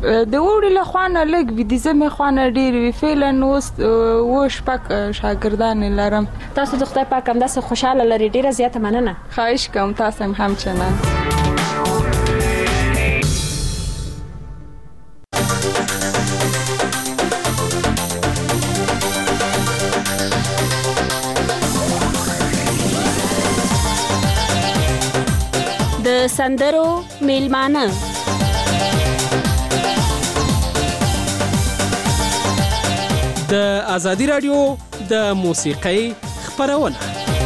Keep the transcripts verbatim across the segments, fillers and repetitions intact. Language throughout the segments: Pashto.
د وړي له خوانه لږ وي د زمې خوانه ډېر وي فعلا اوس اوه شپږ شاګردانې لرم. تاسو د خدای پاک همداسې خوشحاله لري، ډېره زیاته مننه. خواهش کوم تاسو هم همچنان. د سندرو میلمانه د ازادي رادیو د موسیقۍ خپرونه.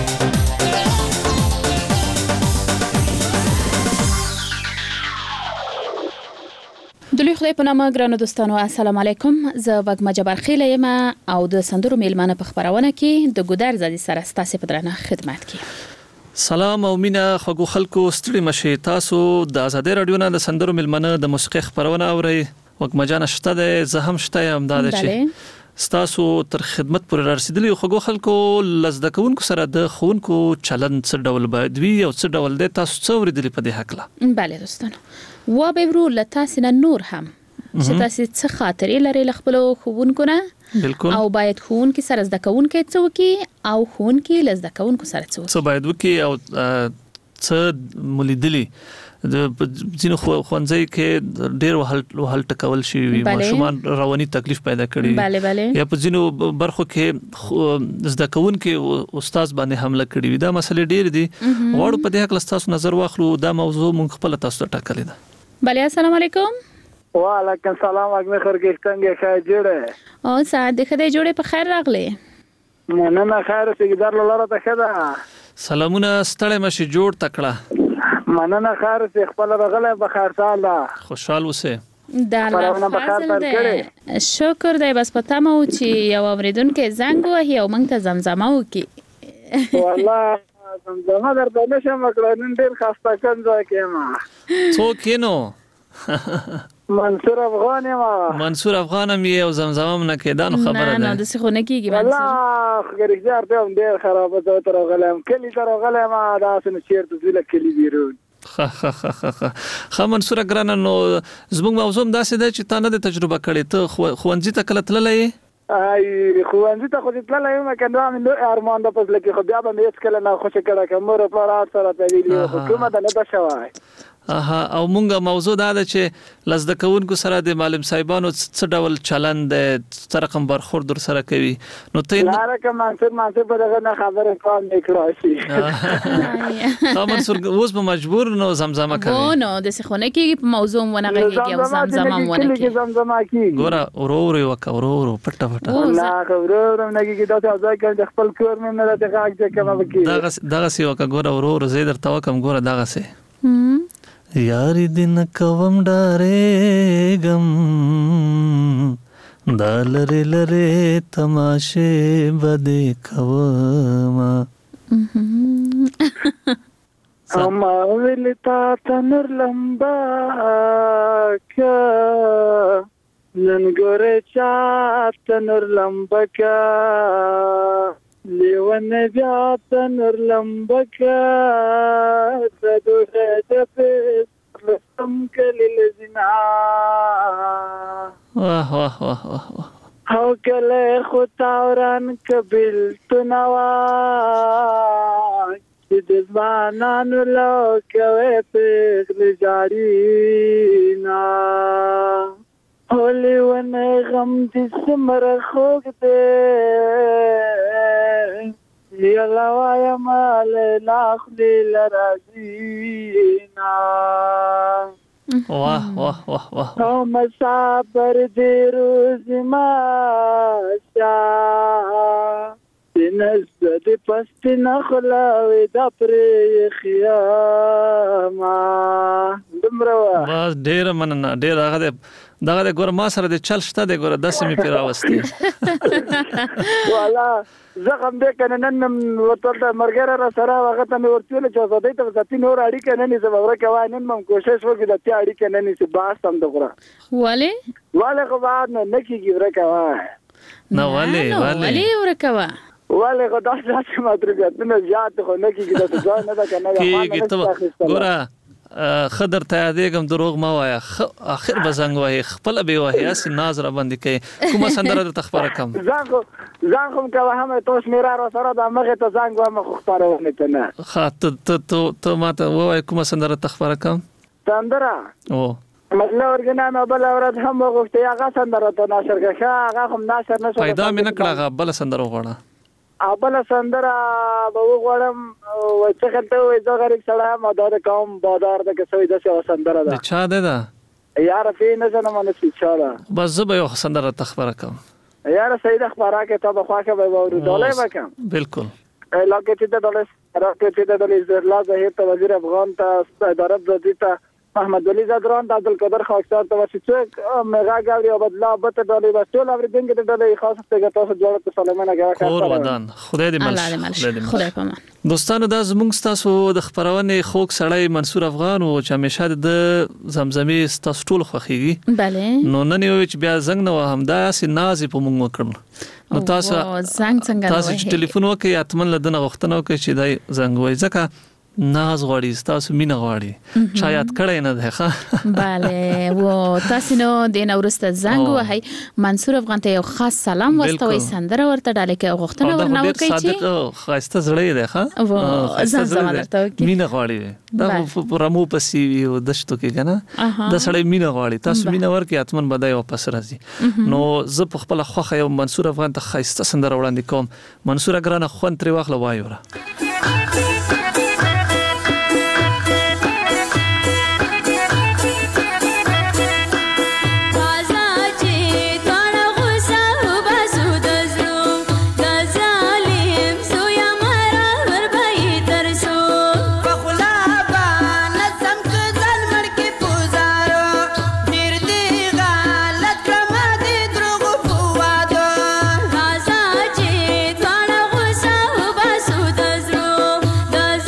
د لوی خدای په نامه ګرانو دوستانو السلام علیکم. زه وګما جبار خیل یم او د سندرو میلمانه په خپرونه کې د ګودر زادي سره ستاسو په درنه خدمت کې. سلام او مینا خوږو خلکو ستړي مشي. تاسو د ازادي رادیو نه د سندرو میلمانه د موسیقۍ خپرونه اورئ. وګما جان شته ده، زه هم شته یم. دا چې ستاسو تر خدمت پورې رسیدلی خوږو خلکو لزده کوونکو سره د خوونکو چلند څه ډول باید وي او څه ډول دی، تاسو څه اوریدلی په دې حق؟ بله دوستانو، و به ورو لتاسو نه نور هم چې تاسو څه خاطرې لري ل خپل خوونکو نه. بالکل. او باید خوونکي سره زده کوونکي څه وکي او خوونکي لزده کوونکو سره څه وکي. څه باید وکي او څه ملیدلی د ځینو خوانځي کې ډېر وهل وهل ټکول شي، ماشومان رواني تکلیف پیدا کړي. بله بله. یا په ځینو برخو کې زده کوونکي استاد باندې حمله کړي وي. دا مسلې ډېر دي. غواړو په دې حق تاسو نظر واخلو. دا موضوع مونږ خپل تاسو ته ټاکلې ده. بله السلام علیکم. وعلیکم السلام. اګمه خرګ څنګه ښه جوړه او ساعت د خدای جوړه په خیر راغله. مننه خیر سګدار لاره ته خدا. سلامونه ستړی مشي جوړ تکړه. مننه خیر سي خپل رغله بخیر ساله خوشحال اوسه. دا الله فضل دی. شکر دی. بس پته مو چې یو اوریدونکو زنګ وهي او موږ ته زمزمه وکي. والله زمزمه درته نشم کړل. نن ډیر خسته کنځه کېما. څوک نو؟ منصور افغان ما. منصور افغان مې او زمزمه نه کېدان خبره ده. نه نه د څه خو نه کیږي منصور. والله خګریزار ته هم ډیر خراب ده. تر غلم کلی تر غلم دا سن چیرته زله کلی بیرون. خ خ خ خ خ منصور ګران نو زموږ موضوع داسې ده چې تا نه د تجربه کړې. ته خوانځي ته کله تللې؟ ay خوانځي ته خو تللې یم کنه مې ارمان د پس لکه خو بیا به مې کله نه خوشی کړه کوم مور په رات سره په ویلو حکومت نه ده شوای. اها او مونږه موضوع دا ده چې لزده کوونکو سره د معلم صاحبانو څه ډول چلند څه رقم برخورد در سره کوي. نو ته نه راکه منصور منصور په دغه نه خبره کار نکړای شي. ها منصور اوس به مجبور نو زمزمه کوي. و نو د څه خونه کې په موضوع ونه غږیږي او زمزمه ونه کوي. زمزمه کوي. ګوره ورو ورو وک ورو ورو پټه پټه. نه ورو ورو نه کیږي دا ځای کې خپل کور مې نه راځي هغه چې کوم کوي. دغه دغه سی وک ګوره ورو ورو زه درته وکم. ګوره دغه سی یاری دن کوم ډارېګم دا لره لره تماشه بده کوم. اما ولتا تنر لمبا کا نن ګوره چا تنر لمبا کا لیوان بیا تنر لمبا کا تدوه دفت رسم کلی لزنا. واه واه واه واه او کله خطاوران کبیل تنوا چې د ځوانانو لو کوي پیغل جاری نا. اولی ونه غم دې سمره خوږ دی یلا وایا مال لاخلی لرازینا. واه واه واه واه او مسافر دې روز ما شا نس دې پست نخلاوي د پرې خیاما. دمروا بس ډیر مننه. ډیر هغه دغه ګور ما سره د چل شته د ګور داسې می پیراوستي. والا زغم دې کنه نن ورته مرګره را سره هغه ته مې ورتل چې زده ته ځتی نور اړیکه نه نيسه ورکه وای نن مم کوشش وکړه د ته اړیکه نه نيسه باس تم دغره. ولی ولی خو بعد نه نکیږي ورکه وای. نه ولی ولی ولی ورکه وای. ولی خو دا چې ماترګه نه زیات خو نکیږي د ځای نه ده کنه. کیږي ته ګوره خضر ته یادېږم دروغ ما وایه اخر به زنګ وایي خپله به یې وایي هسې ناز را باندې کوي کومه سندره درته خپاره کړم ځان خو ځان خو م کوه هم تو شمېره راسره ده همغې ته زنګ وایم خو خپرونې ته نه ښه ته ما ته ووایه کومه سندره ته خپاره کړم سندره او مطلب ورګنا نو بله ورځ هم وغوښتې هغه سندره ته نشر کړه ښه هغه خو نشر نه شو پیدا مې نه کړه هغه بله سندره وغواړه بله سندره به وغواړم څه خلته وایي زه غریب سړی یم او دا د قوم بادار ده که څه وایي داسې یوه سندره ده د چا دی ده یاره پې نه زنم نسي چا ده بس زه به یو سندره ته خپاره کوم یاره صحیح ده خپاره کړې تا به خوښه به به اورو ډالۍ به کړم بالکل علاقې چې ته ډالۍ راکړې چې ته ډالۍ زرلا ظهیر ته وزیر افغان ته اداره ذاتي ته محمد ولی زادران ته عبدالقادر خاکسار ته ورسې څوک غږ اوري او بدلا بته ډالۍ بس ټول اورېدونکي ته ډالۍ خاص ته تاسو دواړو ته سلامونه کوه کور ودان خدای دې مل شي خدای پامان دوستانو دا زموږ ستاسو د خپرونې خوږ سړی منصور افغان و چې همیشه د زمزمې ستاسو ټول خوښیږي بله نو نن یو چې بیا زنګ نه وهم داسې ناز په موږ وکړل نو تاسو زنګ څنګه تاسو چې ټلیفون وکړئ اتمن لدنه غوښتنه وکړئ چې دای زنګ وای ځکه ناز غواړي تاسو مینه غواړي شاید کړی نه ده ښه bale و تاسو نو د نورسته زنګ وهي منصور افغان ته یو خاص سلام واستوي سندره ورته ډاله کې غوښتنه ورنه وکړي چې صادق خاصه زړی ده ښه و ځان زما درته وکړي مینه غواړي دا رمو پسی او دشتو کې کنه د سړی مینه غواړي تاسو مینه ورکې اتمن بدای واپس راځي نو زه په خپل خوخه یو منصور افغان ته خاصه سندره وړاندې کوم منصور ګرانه خون تری واخله وایو The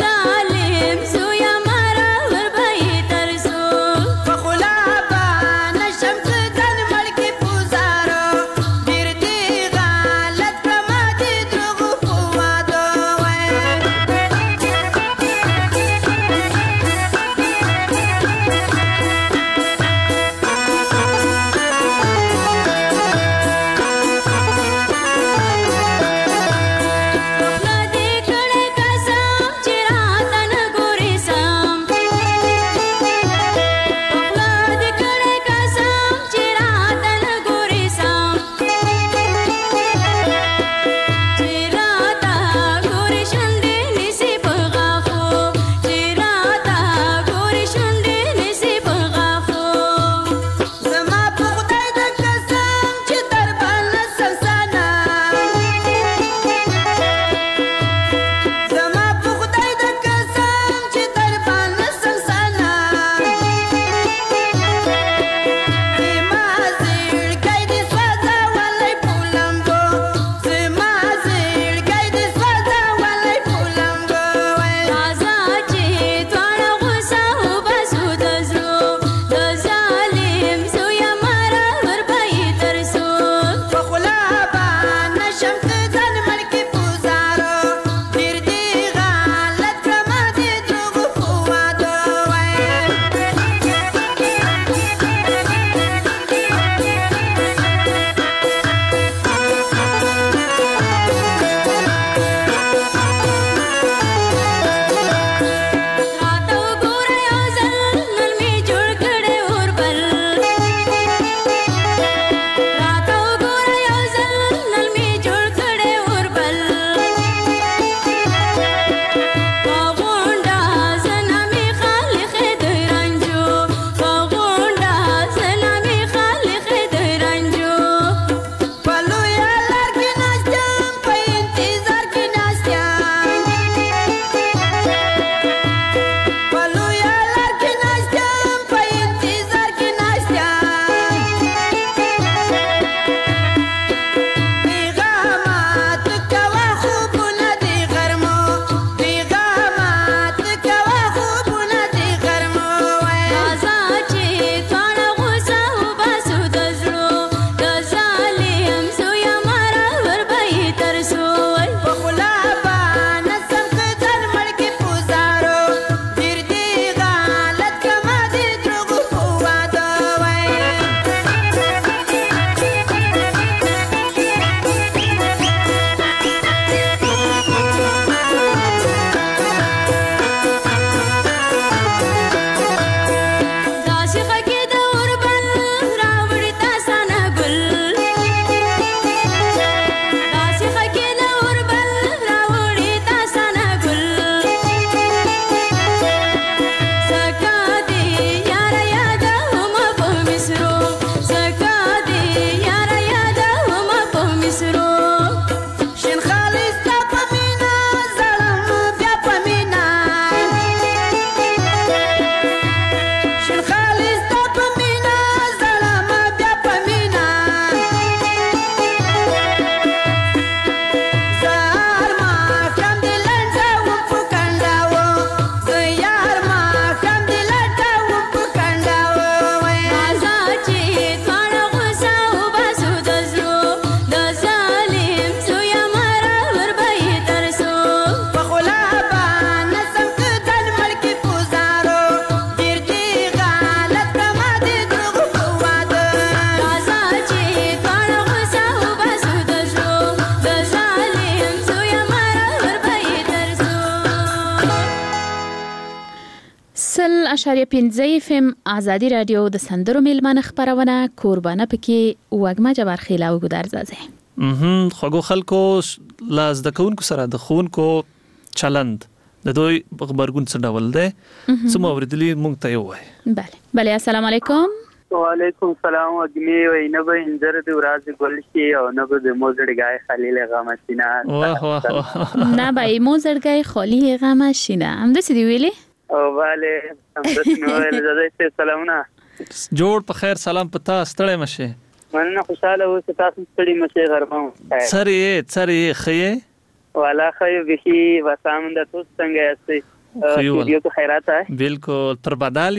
اشاریه پنځه اف ام ازادي رادیو د سندرو میلمانه خبرونه کوربانه پکې وګما جبر خیلا او ګدار زازه مهم خو خلکو لاز د کونکو سره د خونکو چلند د دوی خبرګون څه ډول دی سم اوریدلی مونږ ته وای بله بله السلام علیکم وعلیکم السلام اګمی وای نه به انځر د ورځ ګل شي او نه به د موزړګای خلیل غمشینا واه واه نه به موزړګای خلیل غمشینا هم د سې دی ویلي او bale هم د نو زده سلامونه جوړ په خیر سلام پتا ستړی مشه مننه خوشاله اوسه تاسو ستړي مشه غرمه سری سری خیه والا خیو بخي وسام د تاسو څنګه یاستئ یو ته خیرات ہے بالکل پر بدل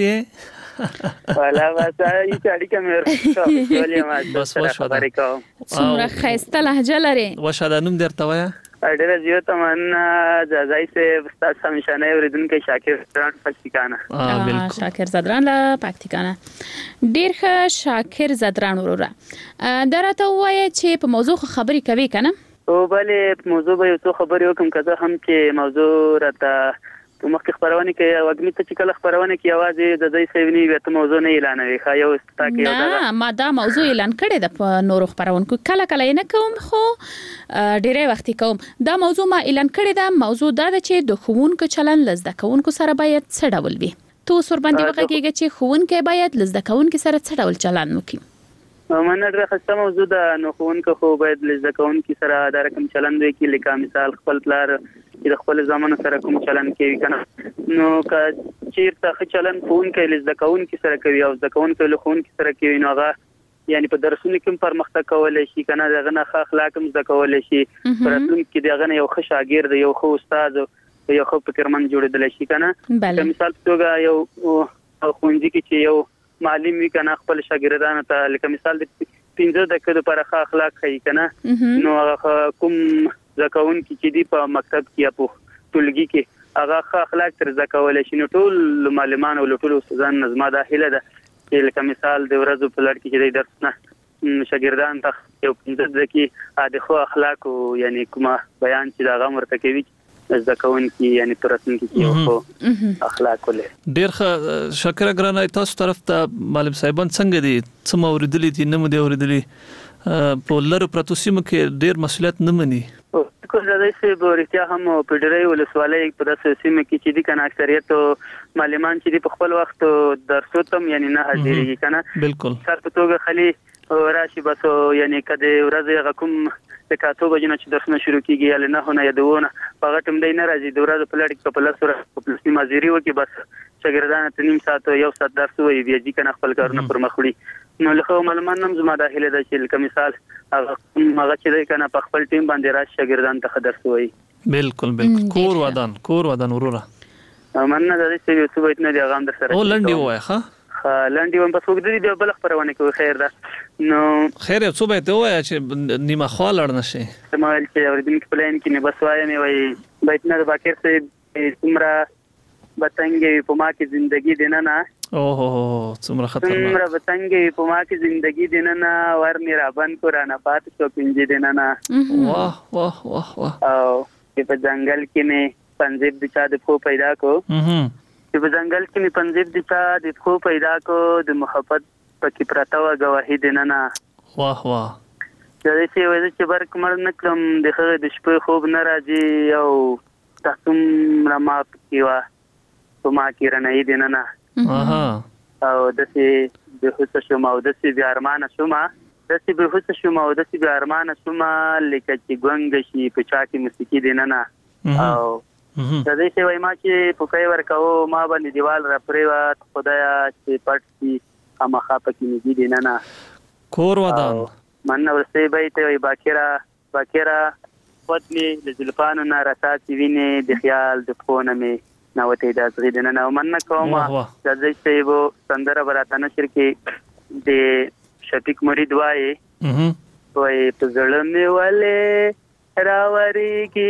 یې والا واسه ای چاړي کمر ولې ما بس وشو خبرې کوم څومره خسته لهجه لري وشو د نوم درته وایا ډېر زیو تمنا ځای سه تاسو همیشانه اوریدونکو شاکر زدران پکتیکانه اه بالکل شاکر زدران لا پکتیکانه ډېر ښه شاکر زدران وروره درته وایي چې په موضوع خبرې کوي کنه او bale موضوع به یو څه خبرې وکم کزه هم چې موضوع راته مخکې خبرونه کوي او اګمی ته چې کله خبرونه کوي आवाज د دې سیونی وي ته موضوع نه اعلانوي خا یو ستاکي یو نه ما دا موضوع اعلان کړی د په نورو خبرونکو کله کله نه کوم خو ډیره وخت کوم دا موضوع ما اعلان کړی دا موضوع دا چې د خوونکو چلن لزده کوونکو سره باید څه ډول وي تو سر باندې وکړي چې خوونکو باید لزده کوونکو سره څه ډول چلن وکړي منه درې خسته موضوع ده نو خوونکو خو باید لزده کوونکو سره دا رقم چلن وي کې لکه مثال خپل پلار د خپل زمانه سره کوم چلن کوي کنه نو که چیرته خ چلن خوونکو لزده کوونکو سره کوي او زده کوونکو له خوونکو سره کوي نو هغه یعنی په درسونو کې پرمختګ کولای شي کنه دغه نه اخلاق هم زده کولای شي پرتون کې دغه یو ښه شاګرد یو ښه استاد یو ښه فکرمن جوړېدل شي کنه مثال توګه یو خوندې کې چې یو معلم وی کنه خپل شاګردانو ته لکه مثال د پنځه دقیقې لپاره ښه اخلاق کوي کنه نو هغه کوم ځکهون کې چې دی په مکتب کې په ټولګي کې هغه ښه اخلاق تر ځکول شي نو ټول معلمان او ټول استادان نظم داخله ده چې لکه مثال د ورځو په لړ کې چې درس نه شاګردان ته یو پنځه دقیقې د خو اخلاق او یعنی کومه بیان چې دا غمر ته کوي ځکهون کې یعنی ترسن کې یو اخلاق ولې ډیر ښه شکر ګرانه تاسو طرف ته معلم صاحبان څنګه دي څه اوریدلې دي نه مو دي اوریدلې په لر پرتو سیمه کې ډیر مسولیت نه مني کوم ځای چې بورتیا هم په ډېرې ولسوالۍ په داسې سیمه کې چې دي کنه اکثریت معلمان چې په خپل وخت درسو تم یعنی نه حاضرېږي کنه بالکل سر په توګه خلی راشي بس یعنی کده ورځ غکم د کاتو بجنه چې درسونه شروع کیږي یا نه هونه یادونه په غټم دی نه راځي د ورځ په لړ کې په لاسره په پلسنی مازيري وکي بس شاګردان ته نیم ساعت یو ساعت درس وي بیا چې کنه خپل کارونه پر مخ وړي نو له معلومان هم زما داخله ده چې لکه مثال هغه هغه چې کنه په خپل ټیم باندې راځي شاګردان ته درس وي بالکل بالکل کور ودان کور ودان وروره مننه د دې چې څه وایي نه دی غام در سره او لنډي وای ښه لاندې هم په څوک دې بل خبرونه کوي خیر ده نو خیر څه به ته وای چې نیمه خوا لړ نشي سمال چې اوریدونکو پلان کې نه بس وایم وای بیت نه باکر سه څومره بتنګي په ما کې ژوندۍ دینه نه او هو څومره خطرناک څومره بتنګي په ما کې ژوندۍ دینه نه ور نه را بند قرآن پات شو پنځه دینه نه واه واه واه واه او په ځنګل کې نه پنځه د چا د خو پیدا کو چې په ځنګل کې می پنځه د چا د خو پیدا کو د محبت پکې پراته و گواهی دینه نه واه واه دا چې وایي چې برک مړ نکلم د خغه د شپې خوب نه راځي او تاسو ما کیوا په ما کې رنه دینه نه اها او د سې د هوڅ شوم او د سې بیا ارمان شوم د سې به هوڅ شوم او د سې بیا ارمان شوم لکه چې ګونګ شي په چا کې موسیقي دینه نه او دا دې چې وای ما چې په کوي ورکاو ما باندې دیوال را پریوات خدایا چې پټ کی امخا پکې نږدې دینه نه کور ودان مننه ورسې به ته وای باکرا باکرا پدلی د زلفانو نه راتاتې ویني د خیال د فونه می نوته د ازغې دینه نه مننه کوم دا دې چې وو سندره براتنه شرکې د شفیق مرید وای وای په زړه می والے راوری کی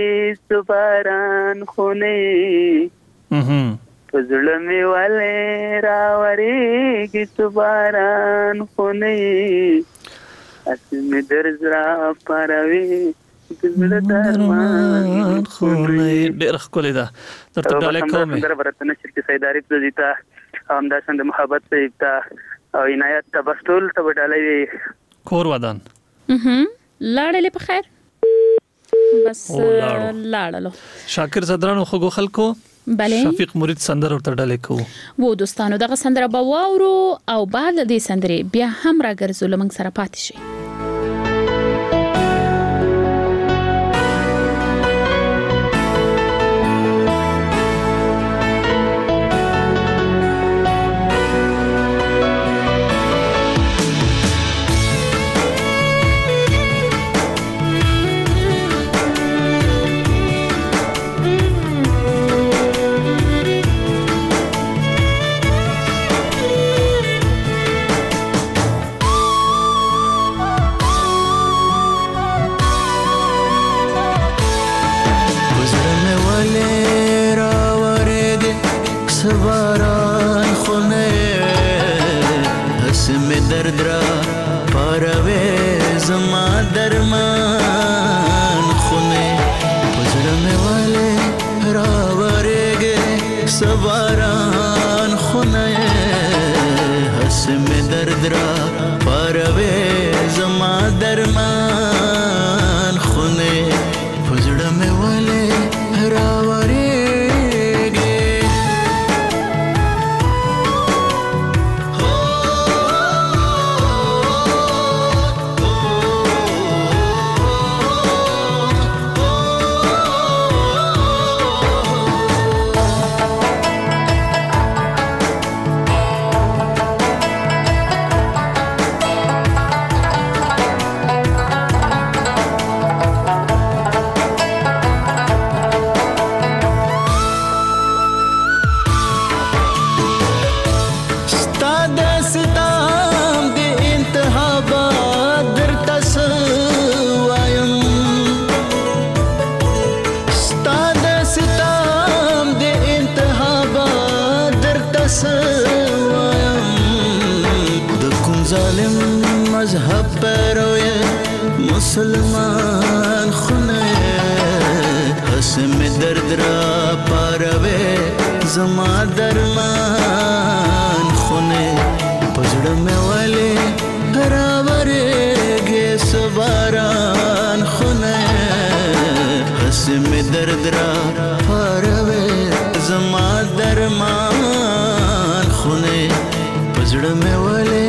سپاران خونه پزړه می والے راوری کی سپاران خونه اسمه درزرا پروي پزړه درمان خونه ډېر ښکلی ده درته ډالې کومې سندره براتنه شرکې سیداری په دیتا همداسې د محبت صاحب ته او عنایت ته بس ټول ته وډالې کور ودان لاړلې په خیر بس لاړلو شاکر صدرانو خو خلکو بله شفیق مرید سندره ورته ډالې کوو وو دوستانو دغه سندره به واورو او بعد د دې سندرې بیا هم راګرځو لمنګ سره پاتې شي مسلمان خونه حسم درد را پاروے زما درمان خونه پزړه مې والے راورېږي سباران خونه حسم درد را پاروے زما درمان خونه پزړه مې والے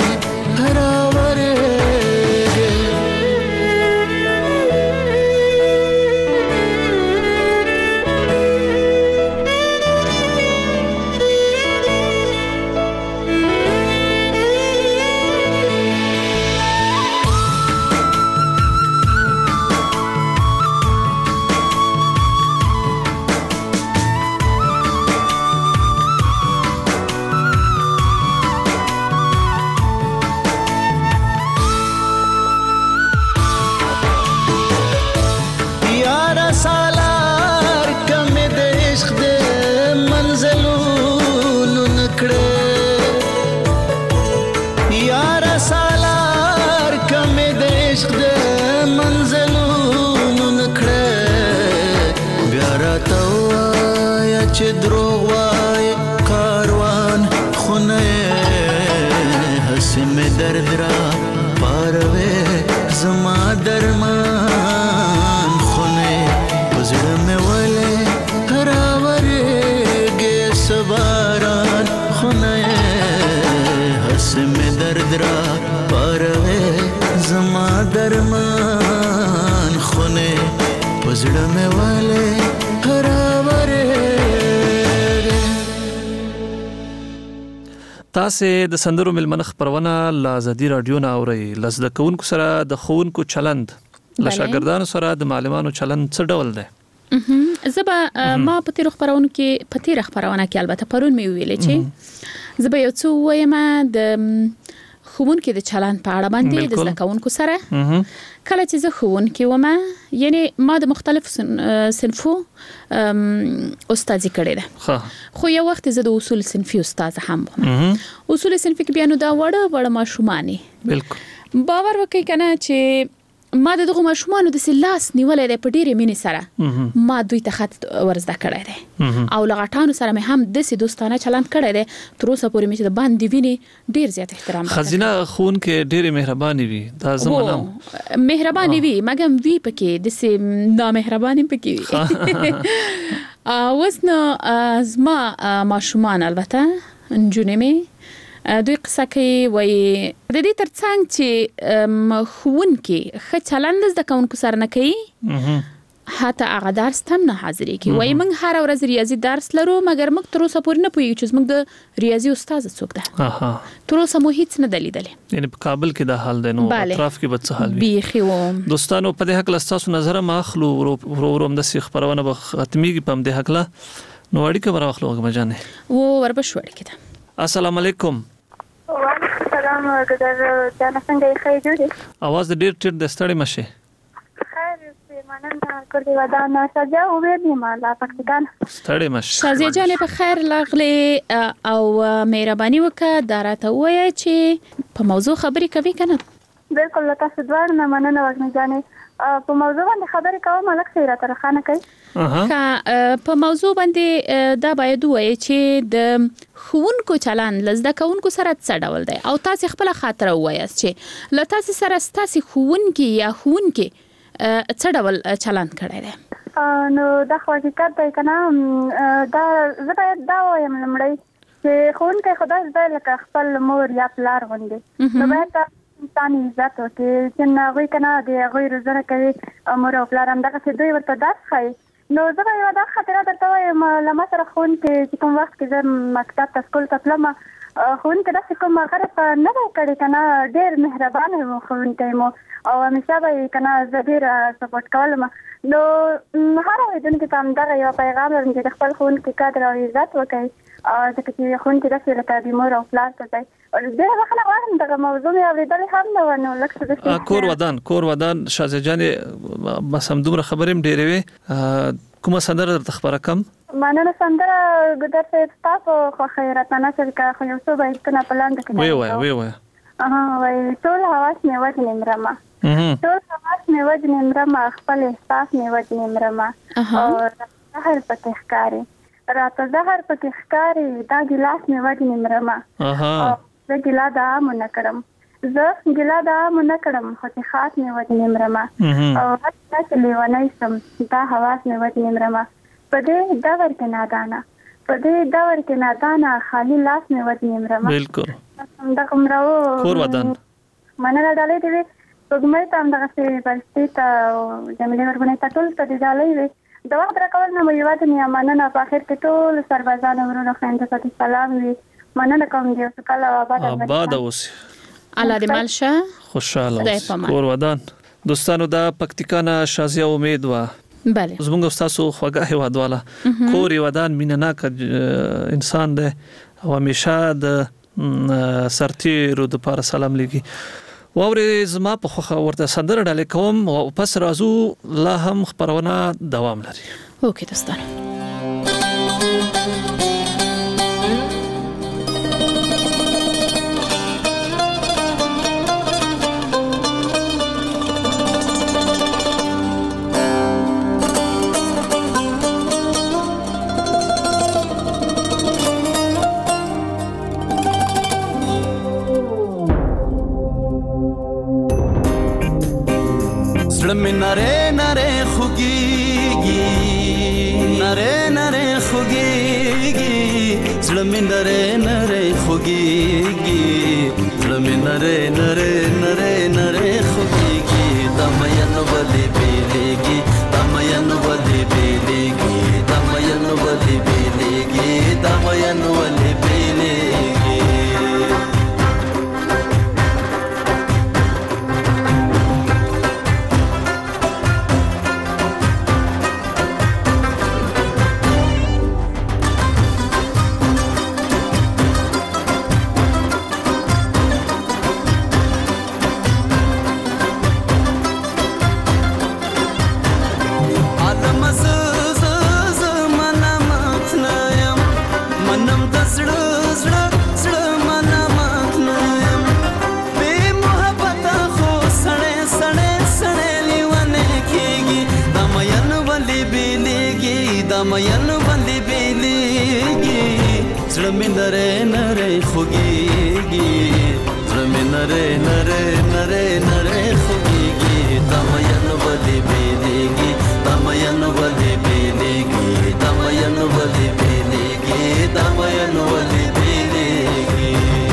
درمان خونه پزړه مې والے راورېږي. تاسو د سندرو ملمنه خبرونه ل ازادي رادیو نه اورئ. لزده کوونکو سره د خوونکو چلند ل شاګردانو سره د معلمانو چلند څه ډول دی؟ زبا ما په تیر خبرونه کې په تیر خبرونه کې البته پرون مې ویلې چې زبا یو څو وایم د خوونکو د چلند په اړه باندې د زده کوونکو سره کله چې زه خوونکو ومه یعنی ما د مختلف صنفو استادي کړې ده خو یو وخت زه د اصول صنفي استاد هم وم. اصول صنفي کې بیا نو دا وړه وړه ماشومانه بالکل باور وکړئ کنه چې ما د دغه ماشومان د سلاس نیولې د پډيري مینې سره ما دوی ته خط ورزده کړی دی او لغټانو سره مې هم د سي دوستانه چلند کړی دی تر اوسه پورې مې چې د باندې ویني ډیر زیات احترام کوي. خزینه خون کې ډېر مهرباني وي دا زمونږ مهرباني وي مګم وی پکې د سي نا مهرباني پکې وي. اوس نو زما ماشومان البته انجونې مې دوی قصه کوي وایي د دې ترڅنګ چې ښوونکي ښه چلند زده کوونکو سره نه کوي حتی هغه درس هم نه حاضرې کوي. وایي موږ هره ورځ ریاضي درس لرو مګر موږ تر اوسه پورې نه پوهېږو چې زموږ د ریاضي استاد څوک ده. تر اوسه مو هیڅ نه ده لیدلې. یعنې په کابل کې دا حال دی نو اطراف کې به څه حال وي؟ بیخي و دوستانو په دې هکله ستاسو نظر هم اخلو ورو ورو همداسې خپرونه به ختمېږي په همدې هکله نو اړیکه به راواخلو وږمه جانې و وربشو اړیکې ده. السلام علیکم. وعلیکم السلام ګدر جان څنګه یې ښه جوړې اواز د ډېر ټیټ د ستړي مشه خیر په مننه کړی ودان سجا او وې مالا پکتان ستړي مشه شازیه جان په خیر لاغله او مهرباني وکړه دراته وایي چې په موضوع خبرې کوي کنه. بالکل تاسو دوه نه مننه وږمه جانې په موضوع باندې خبرې کوم ملک سیرا تر خانه کوي. ها په موضوع باندې دا باید وایي چې د ښوونکو چلند لزده کوونکو سره څه ډول دی او تاسو خپل خاطر وایاست چې ل تاسو سره تاسو ښوونکي یا ښوونکي څه ډول چلند کړی دی. نو دا خو حقیقت دی کنه دا زه باید دا وایم لمړی چې ښوونکی خدای زده لکه خپل مور یا پلار غوندې نو باید انسان عزت وکړي چې هغوی کنه د هغوی روزنه کوي مور او پلار همدغسې دوی ورته درس ښایي. نو زه به یوه دا خاطره درته وایم له ما سره ښوونکي چې کوم وخت کې زه مکتب ته سکول ته تلم ښوونکي داسې کوم غرض نه دی کړی که نه ډېر مهربانه مو ښوونکی مو او همیشه به یې که نه زه ډېر سپورټ کولم. نو هر اورېدونکي ته همدغه یوه پیغام لرم چې د خپل ښوونکي قدر او عزت وکړئ ځکه چې ښوونکي داسې لکه د مور او پلار ته دی. ډېره بخښنه غواړم دغه موضوع مې اورېدلې هم نه وه نو لږ څه داسې کور ودان کور ودان شازیه جانې بس همدومره خبرې هم ډېرې وې. کومه سندره درته خپره کړم؟ مننه سندره ګودر صاحب ستاسو خوښه راته نشر که خو یو څو بیتونه په لاندې کې ویې وایه ویې وایه اها وایي ټول حواس مې وژنې مرمه ټول حواس مې وژنې مرمه خپل احساس مې وژنې مرمه او زهر پکې ښکاري راته زهر پکې ښکاري دا ګیلاس مې وژنې مرمه زه ګیلا د عامو نه کړم زه ګیلا د عامو نه کړم خو چې خاص مې وژنې مرمه او هر څه چې لیونی شم دا حواس مې وژنې مرمه په دې دور کې نادانه په دې دور کې نادانه خالي لاس مې وژنې مرمه. بالکل دغه مرو کور ودان مننه ډالۍ دې وي سپوږمۍ ته همدغسې بلسي ته او جمیلې وربنۍ ته ټول ته دې ډالۍ وي د وخت راکول نه مو یوازې نه مننه په اخر کې ټول سربازانو ورونو خویندو ته سلام وي مننه کوم دې اوس کله آباد آباد اوس الله دې مل شه خوشاله اوس کور ودان. دوستانو دا پکتیکا شازیه امید وا بله زمونږ استاسو خوږه هیوادواله کور ودان مینناک انسان دی او همیشه د سرتیرو د پاره سلام لګي واورې زما په خوخه ورته سندره ډالې کوم او پس راځو لا هم خبرونه دوام لري. اوکې دوستانو زړه مې نری نری خوږېږي نری نری خوږېږي زړه مې نری نری خوږېږي زړه مې نری نری نری نری خوږېږي دا مین ولې بیلېږي دا مین ولې بیلېږي دا مین ولې بیلېږي دا مین ولې بیلېږي دمین باندې بیلیږي زړه مې نری نری خوږیږي زړه مې نری نری نری نری خوږیږي دمین باندې بیلیږي دمین باندې بیلیږي دمین باندې بیلیږي دمین باندې بیلیږي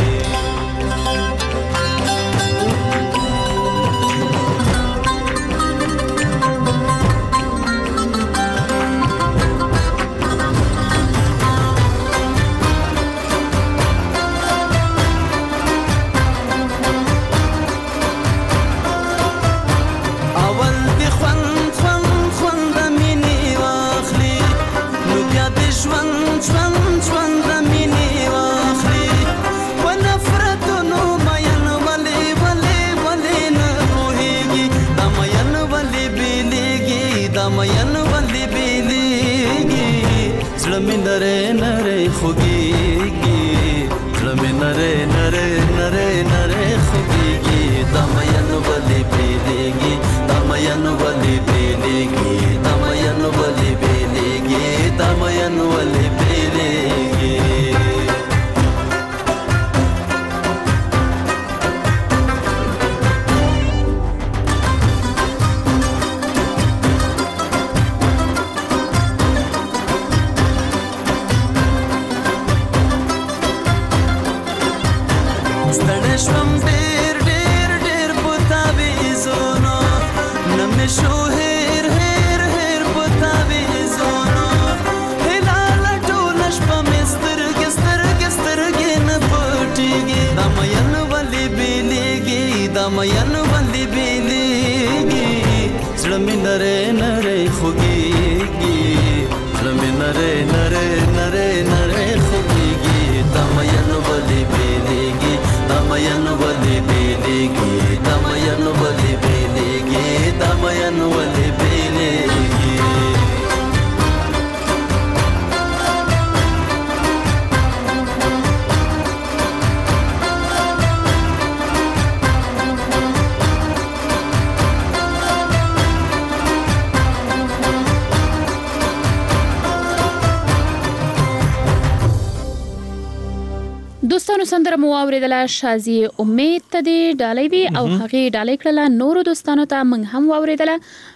नरे नरे खुगीगी ज़्लमे नरे नरे नरे नरे खुगीगी दमयन बली बेलेगी दमयन बली बेलेगी दमयन बली बेलेगी दमयन बली बेलेगी दमयन बंदी बेलेगी ज़्लमे नरे नरे खुगीगी ज़्लमे नरे नरे नरे नरे खुगीगी दमयन बंदी बेलेगी दमयन बंदी बेलेगी दमयन बंदी बेलेगी दमयन बंदी बेलेगी دوستانو سندره مو اوریدله شازي امید ته دی ډالۍ وی او هغه ډالۍ کړله نورو دوستانو ته موږ هم اوریدله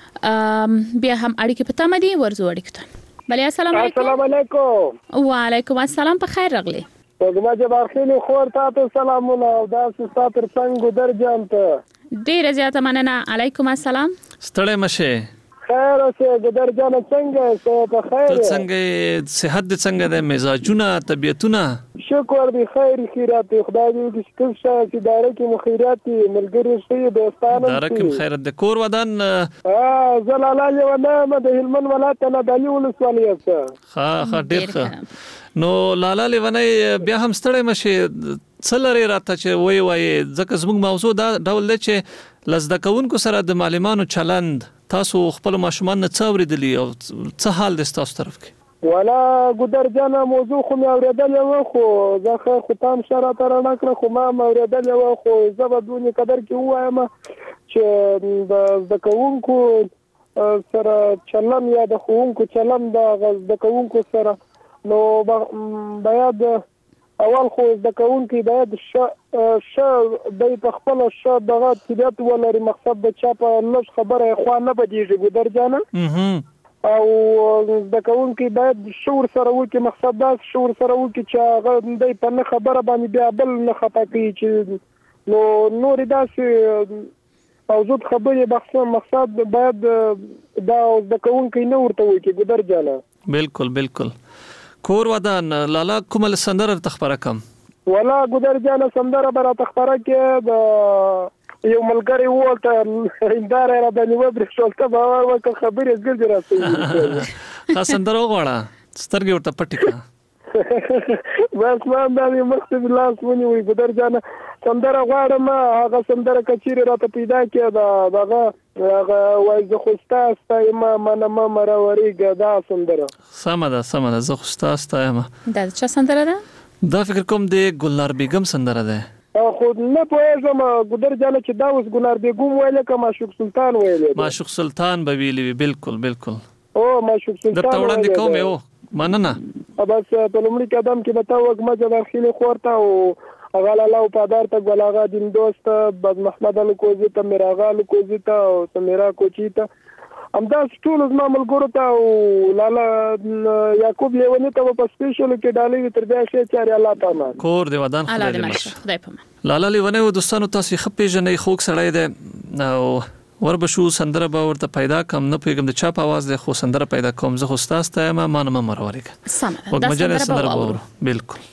بیا هم اړیکې پته مدي ورزو اړیکې ته بله السلام علیکم السلام علیکم وعلیکم السلام په خیر راغلی وګما جبار خېل خور تاسو سلامونه او دا ستاسو څنګه درجام ته ډیره زیاته مننه علیکم السلام ستړی مشه خیر اوسه ګدر جان څنګه څه په خیر ته څنګه صحت دې څنګه ده مزاجونه طبيعتونه شکر دې خیر خیرات خدای دې شکر شه چې داره کې مخیرات ملګری شي دوستانو داره کې خیرت د کور ودان اه زلاله یو نه د هلمند ولایت نه دلی ولسوالۍ څه ها ها ډیر ښه نو لالا لیونی بیا هم ستړی مشه څلری راته چې وای وای ځکه زموږ موضوع دا ډول دی چې لزده کوونکو سره د معلمانو چلند تاسو خپل ماشومان نه څاوریدلی او څه حال دي تاسو طرف کې ولا ګدر جان موضوع خو مې اوریدل و خو ځکه خو تام شرا تر نه کړ خو ما اوریدل و خو زبدونی قدر کې وایم چې د کوونکو سره چلم یا د خوونکو چلم د کوونکو سره نو بیا د اول خو د کوونکو باید ش ش د خپل ش دغه طبيعت ولري مقصد د چا په نش خبره خو نه بدیږي ګدر جان او د کوونکو باید شعور سره وکي مقصد دا شعور سره وکي چې هغه د په نه خبره باندې بیا بل نه خطا کوي چې نو نور داسې موضوع خبرې بحث مقصد باید دا د کوونکو نه ورته وکي ګدر جان بالکل بالکل کور ودان لالا کومل سندره تخبره کم ولا ګدر جان سندره بر تخبره کې د یو ملګری وته اندار را د نیو بر شولته باور وکړه خبرې زګر راځي خاص سندره وغواړه سترګې ورته پټی کا بس ما باندې مخته بلاس ونی وي ګدر جان سندره غواړم هغه سندره کچيري راته پیدا کړه دا دغه هغه وای زه خوستا استایم ما ما مراوري غدا سندره سمه ده سمه ده زه خوستا استایم دا څه سندره ده دا فکر کوم د ګلنار بیگم سندره ده خو نه پوهېږم ګدر جان چې دا اوس ګلنار بیگم ویل که معشوق سلطان ویل معشوق سلطان به ویلی بالکل بالکل او مشوق سلطان درته وړاندې کوم یو مننه. بس په لومړي قدم کې به تا وګمه داخلي خورته او اغالا الله پادار ته ګلاغا دین دوست بد محمد الکوزی ته میراغا الکوزی ته او سمیرا کوچی ته امدا ټول زما ملګرو ته او لالا یعقوب لیونی ته په سپیشل کې ډالې تر بیا شي چې الله تعالی کور دی ودان الله دې مشه خدای په من. لالا لیونی و دوستانو تاسو خپې جنې خوک سړی دی او وربشو سندره به ورته پیدا کم نه پیګم د چاپ आवाज د خو سندره پیدا کوم زه خو تاسو ته ما ما نه مروریک سم دا سندره به بالکل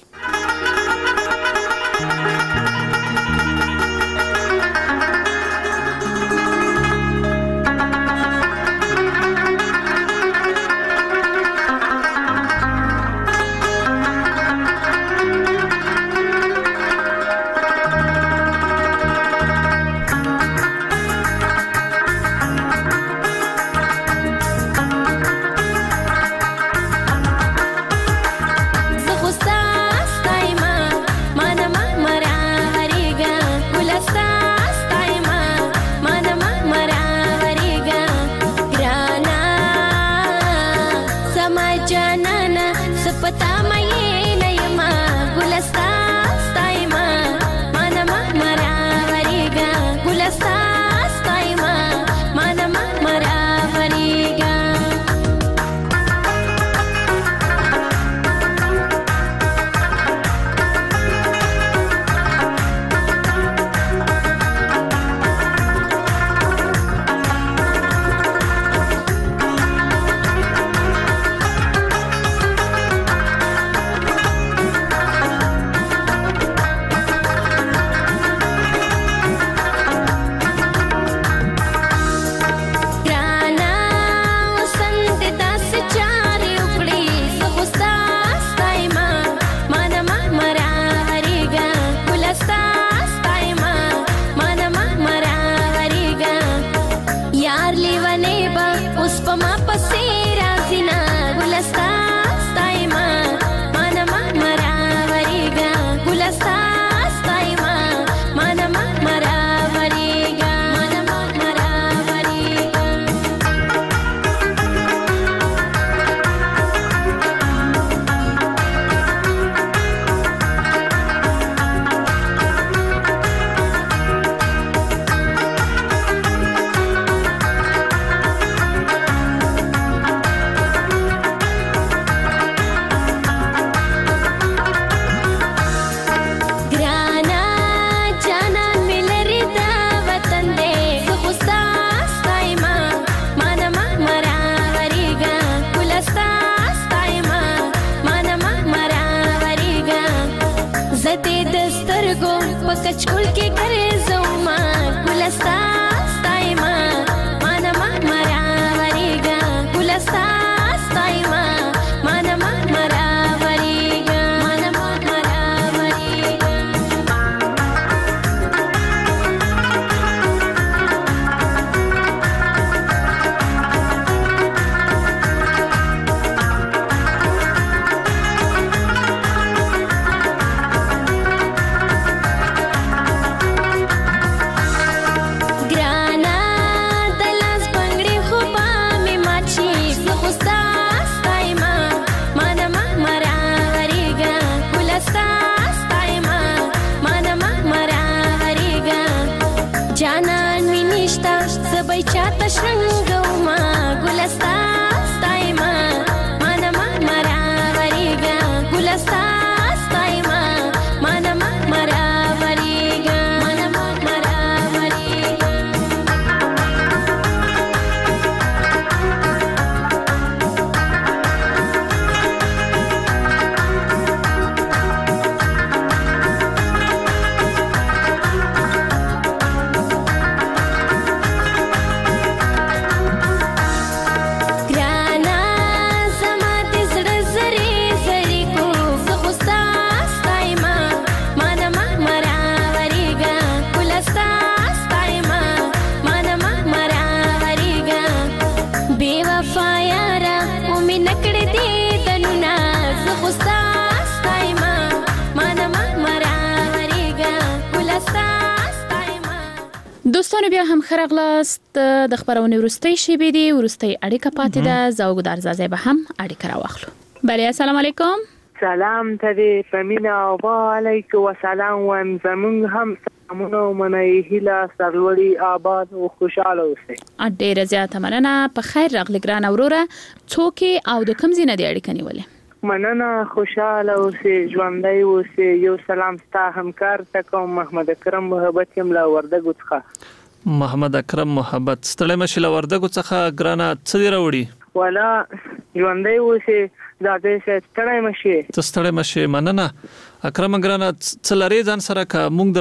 دوستانو بیا هم خرغلاست د خبرونې ورستۍ شیبې دي ورستۍ اړیکه پاتې ده زوګدار زازه به هم اړیکه راوخلو. بله السلام علیکم. سلام ته دې فامینا او علیکم السلام و زمون هم سلامونه منای هیله سرلوړي آباد او خوشاله اوسئ. ډیره زیاته مننه. په خیر راغلی ګران اوروره. څوک او د کوم ځای نه دی اړیکه نیولې؟ مننه خوشاله اوسئ ژوندی اوسئ. یو سلام ستا همکار ته کوم محمد اکرم محبت یم له وردګو څخه. محمد اکرم محبت ستړی مشي له وردګو څخه ګرانه څه دی راوړي؟ ولا ژوندی اوسئ دا دې څه ستړی مشي ته ستړی مشي. مننه اکرم ګرانه څه لري ځان سره که موږ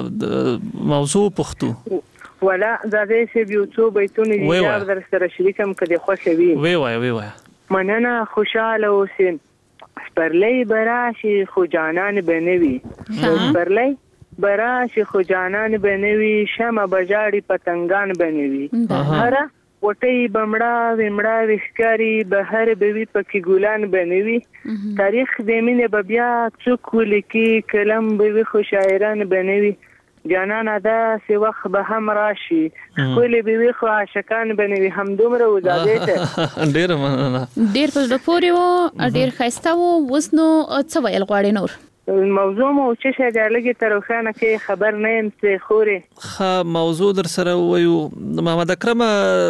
درنه موضوع پوښتو؟ ولا دا دې څه یو څو بیتونه دي در سره شریکم کدي خوښ وي. وی وای وی وای. مننه خوشاله اوسئ. سپرلی براشي خو جانان بنوي. سپرلی براشي خو جانان بنوي شمع بجاړي پتنګان بنوي. هره وټي بمړا ومړا وښکاری بهر بوي پکې ګلان بنوي. تاریخ د مینې بیا څوک لیکي کلم بوي خو شاعران بنوي. جانان ادا سی وخت به هم راشي خولي بوي خو عاشقان بنوي. هم دومره وزاده ته ډیر مننه. ډیر په زړه پورې و ډیر ښایسته و. اوس نو څه ویل غواړې نور؟ موضوع مو چې شه د لګي تروخانه کې خبر نه يم څه خوري. خا موضوع در سره وایو. محمد اکرم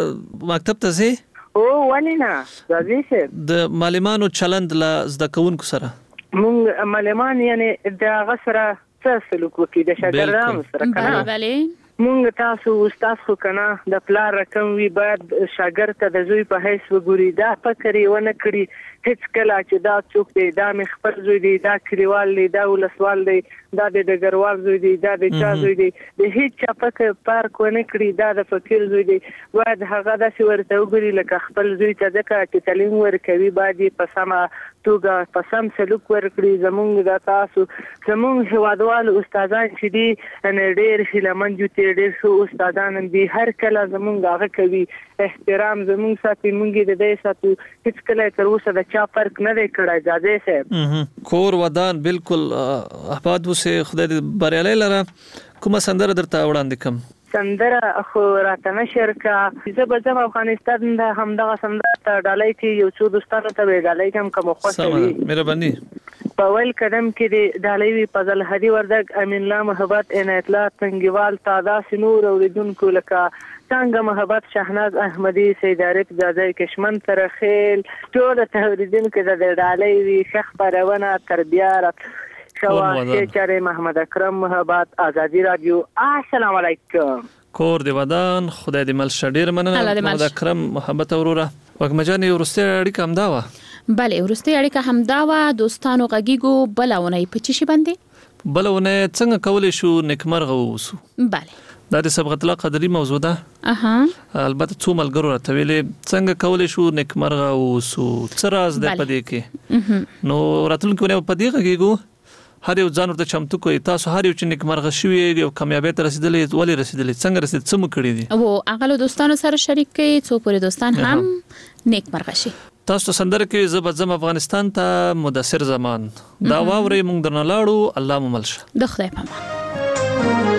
مکتب ته ځي؟ او ولینا راځي شه. د معلمانو چلند لا زده کوونکو سره مونږ معلمان یعنی د غسره څه سلوک وکړي د شاګردانو سره کنه. بله مونږ تاسو استاد خو کنه د پلار رقم وی باید شاګرد ته د زوی په حیث وګوري. دا فکر یې ونه کړي هیڅ کله چې دا څوک دی دا مې خپل زوی دی دا کلیوال دی دا ولسوال دی دا د ډګروال زوی دی دا د چا زوی دی د هیڅ چا فکر پارک ونه کړي دا د فقیر زوی دی. باید هغه داسې ورته وګوري لکه خپل زوی ته ځکه چې تعلیم ورکوي باید په سمه توګه په سم سلوک ورکړي. زمونږ د تاسو زمونږ هیوادوال استادان چې دي ډېر هیلهمند دي ډېر ښه استادان دي. هر کله زمونږ هغه کوي احترام زمونږ ساتي مونږ د دې ساتو. هیڅ کله تر اوسه د چا فرق نه دی کړی. اجازه صاحب کور ودان بالکل آباد وسه خدای دې بریالي لره. کومه سندره درته وړاندې کوم؟ سندره خو راته نشر کا زه به زم افغانستان د همدغه سندره ته ډالۍ کې یو څو دوستانو ته به ډالۍ کوم کوم خوښوي. مهرباني. په ول قدم کې د ډالۍ وی فضل هدي وردګ امین الله محبت عنایت الله تنګیوال تادا سنور اوریدونکو لکه څنګه محبت شهناز احمدی سید عارف زاده کشمن ترخیل ټول ته اوریدونکو د ډالۍ وی شخ پرونه تربیات شواهد چاره محمد اکرم محبت آزادی رادیو. السلام علیکم. کور دی ودان خدای دې مل شډیر مننه محمد اکرم محبت اوروره. وګمجانې ورسته اړیکه هم دا و. بله ورسته اړیکه هم دا و. دوستانو غږیګو بلونه په چی شي باندې بلونه څنګه کولې شو نیکمرغه ووسو. بله دا د سبقت الله قدرې موضوع ده. اها البته څو ملګرو راته ویلې څنګه کولې شو نیکمرغه ووسو څه راز ده په دې کې. نو راتلونکي ونه په دې غږیګو هر یو ځان ورته چمتو کوي. تاسو هر یو چې نیکمرغه شوی او کامیابی ته رسیدلې ولې رسیدلې څنګه رسید څه مو کړی دي او هغه دوستانو سره شریک کړي څو پورې دوستان هم نیکمرغه شي. تاسو سندره کې زه بځم افغانستان ته مدثر زمان دا واوري مونږ درنه لاړو. الله مو ملشه د خدای په امان.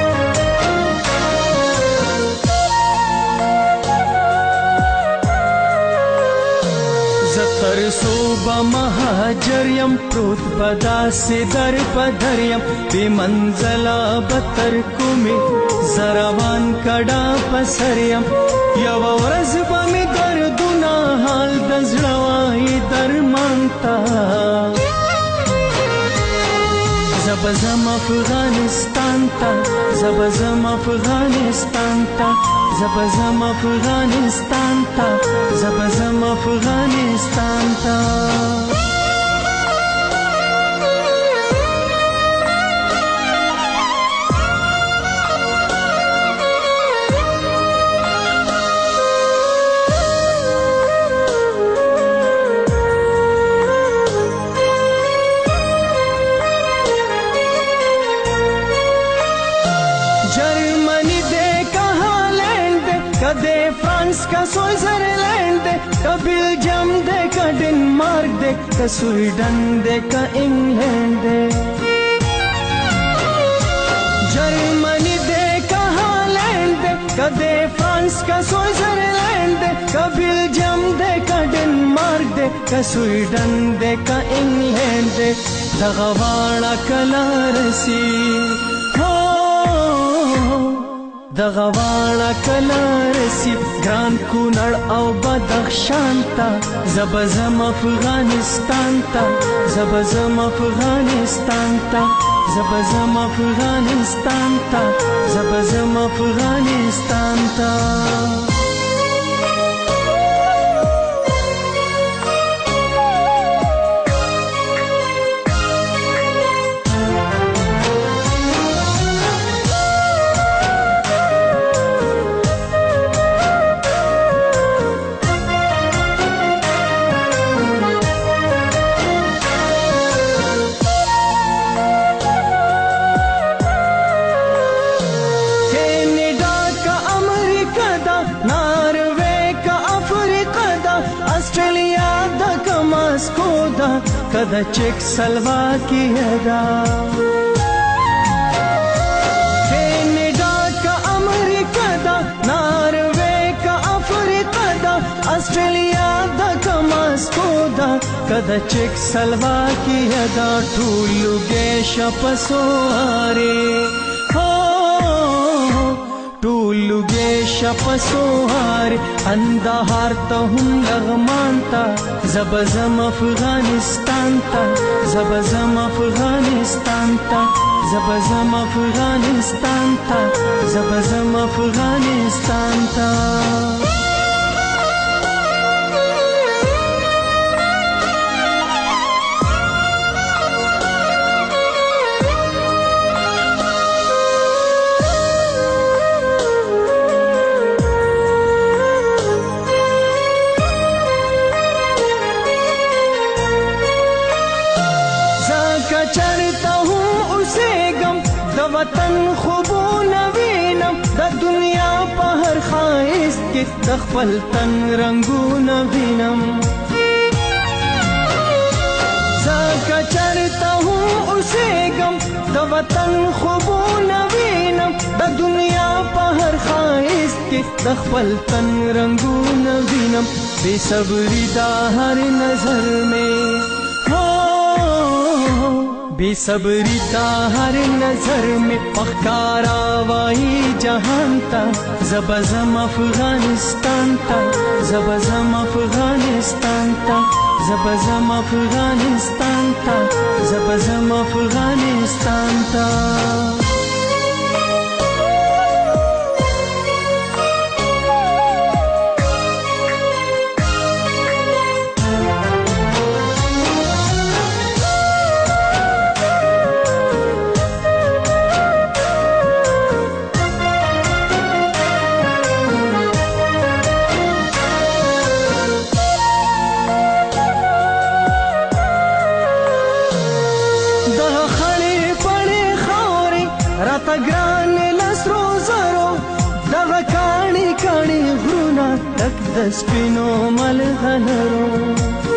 زتر صوبه مهاجر یم پروت پدا سے در پدر یم بی منزلا بتر کومی زروان کډا پسر یم یو ورځ به دردونه حال د زړوای درمان تا زبزم افغانستان تا زبزم افغانستان تا زبزم افغانستان تا زبزم افغانستان تا का स्विट्जरलैंड दे का बेल्जियम दे का डेनमार्क दे का स्वीडन दे का इंग्लैंड दे जर्मनी दे का हॉलैंड कदे फ्रांस का स्विट्जरलैंड दे का बेल्जियम दे का डेनमार्क दे का स्वीडन दे का इंग्लैंड दे दगवाड़ा कलारसी हो दगवाड़ा कलारसी ग्रान कुनड़ او بدخشان تا زبزم افغانستان تا زبزم افغانستان تا زبزم افغانستان تا زبزم افغانستان تا कदा चेक स्लोवाकिया दा कनाडा का अमेरिका दा नॉर्वे का अफ्रीका दा ऑस्ट्रेलिया दा का मॉस्को दा कदा चेक स्लोवाकिया दा टूलू गेश पसोरे हो टूलू गेश पसोरे अंधार तो हम लगमानता زبزم افغانستان تا زبزم افغانستان تا زبزم افغانستان تا زبزم افغانستان تا वतन खूबों नवीनम द दुनिया पहर खाइस के दखपल तन रंगू नवीनम जाका चढ़ता हूँ उसे गम द वतन खूबों नवीनम द दुनिया पहर खाइस के दखपल तन रंगू नवीनम बेसब्री दा हर नजर में बेसब्री ता हर नजर में पखारा वाही जहान ता जबजम अफगानिस्तान ता जबजम अफगानिस्तान ता जबजम अफगानिस्तान ता जबजम अफगानिस्तान ता د سپینو ملغلرو